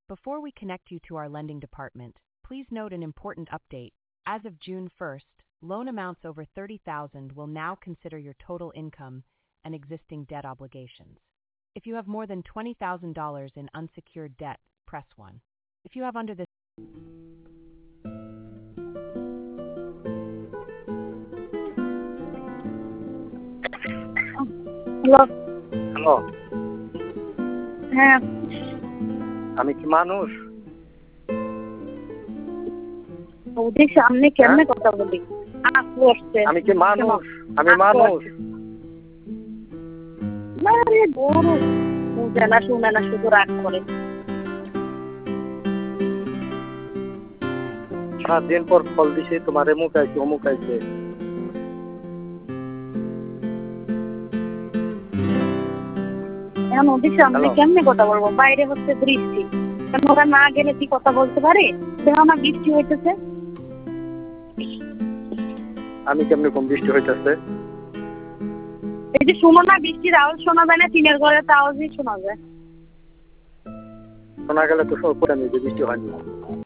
Before we connect you to our lending department, please note an important update. As of June 1st, loan amounts over $30,000 will now consider your total income and existing debt obligations. If you have more than $20,000 in unsecured debt, press 1. If you have under this hello. Hello, হ্যাঁ, আমি কি মানুষ? ওদের সামনে কেমনে কথা বলি? আগ বসছে। আমি কি মানুষ? আমি মানুষ। না রে বড়, বুঝে না শুনে না শুধু রাগ করে। 7 দিন পর ফল দিছি, তোমারে মুখাইছে অমুখাইছে। এখন ওদের সামনে কেমনে কথা বলবো? বাইরে হচ্ছে বৃষ্টি, ওরা না গেলে কি কথা বলতে পারে? দেখো না বৃষ্টি হইতেছে। আমি কেমনে কম বৃষ্টি হইতেছে? এই যে শুনো না, বৃষ্টির আওয়াজ শোনা যায় না? টিনের ঘরের আওয়াজই শোনা যায়। শোনা গেলে তো সব বৃষ্টি হয়নি।